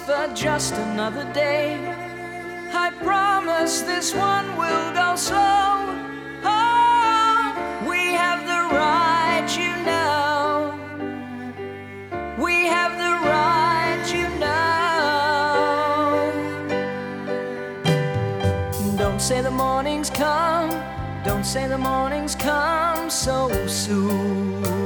for just another day. I promise this one will go slow. Oh, we have the right, you know. We have the right, you know. Don't say the morning's come. Don't say the morning's come so soon.